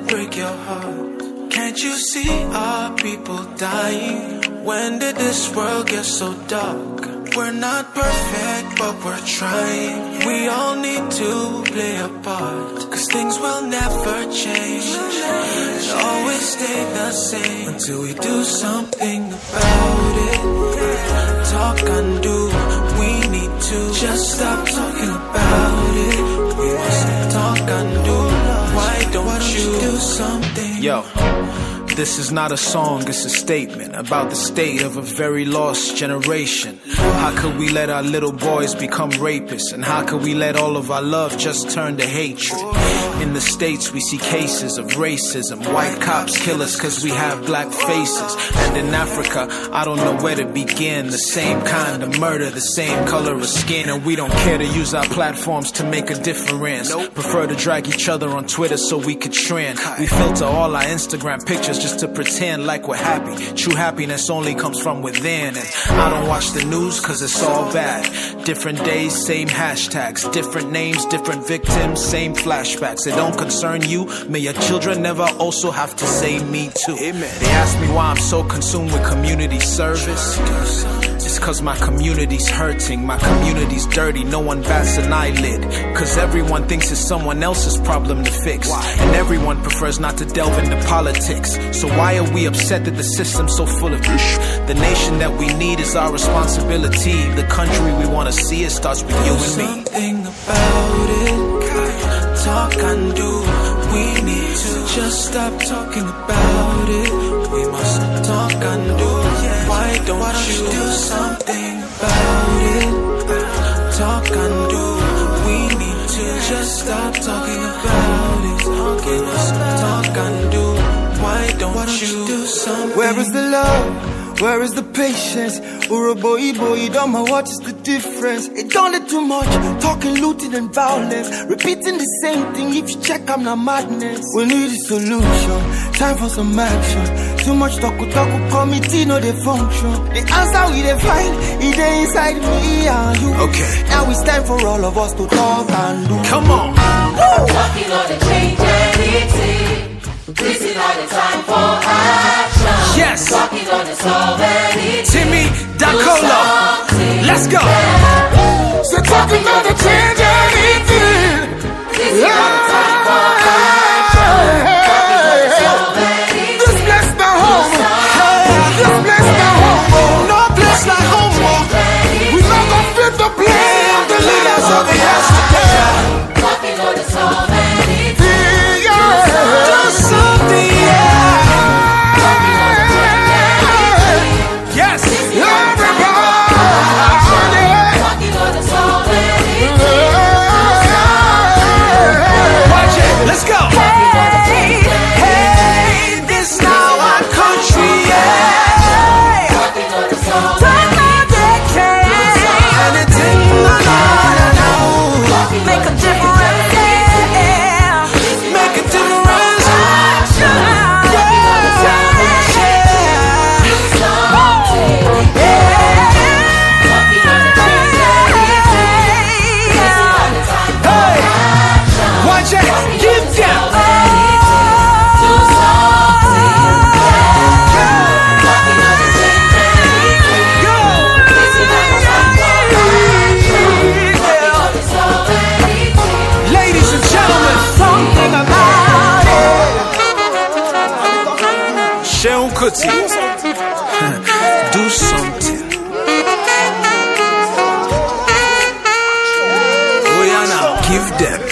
break your heart. Can't you see our people dying? When did this world get so dark? We're not perfect, but we're trying. We all need to play a part, cause things will never change. It'll always stay the same until we do something about it. Talk and do, we need to just stop talking about it. We must talk and do. Why don't you do something? Yo, this is not a song, it's a statement about the state of a very lost generation. How could we let our little boys become rapists? And how could we let all of our love just turn to hatred? In the States we see cases of racism. White cops kill us cause we have black faces. And in Africa, I don't know where to begin. The same kind of murder, the same color of skin. And we don't care to use our platforms to make a difference. Prefer to drag each other on Twitter so we could trend. We filter all our Instagram pictures just to pretend like we're happy. True happiness only comes from within. And I don't watch the news cause it's all bad. Different days, same hashtags. Different names, different victims, same flashbacks. It don't concern you. May your children never also have to say me too. Amen. They ask me why I'm so consumed with community service. It's cause my community's hurting. My community's dirty. No one bats an eyelid. Cause everyone thinks it's someone else's problem to fix. And everyone prefers not to delve into politics. So why are we upset that the system's so full of ish? The nation that we need is our responsibility. The country we want to see, it starts with you and me. Something about it. Talk and do. We need to just stop talking about it. We must talk and do. Why don't you do something about it? Talk and do. We need to just stop talking about it. We must talk and do. Why don't you do something? Where is the love? Where is the patience? Uro boy, don't know what is the difference. It don't let too much, talking, looting and violence. Repeating the same thing, if you check I'm not madness. We need a solution, time for some action. Too much talk, committee, no they function. The answer we they find, it ain't inside me and you. Okay. Now it's time for all of us to talk and do. Come on. Talking on the change anything. This is not the time for action. Yes. Talking on the solve anything. Timmy Dakolo. Let's go. So talking on the change anything. This is not the time for action. Talking on the solve anything. This place my home. This place my home. No place like home. We not gonna fit the blame. The leaders of the yesterday. Talking on the solve anything. Let's go. Hey, hey, this now our country, yeah. Time on decade. Anything, no. Make a difference, yeah. Make a difference. Hey, watch it. Give them. Ladies and gentlemen, something about it. Sheun Kuti. Do something. Oh yeah, now give them.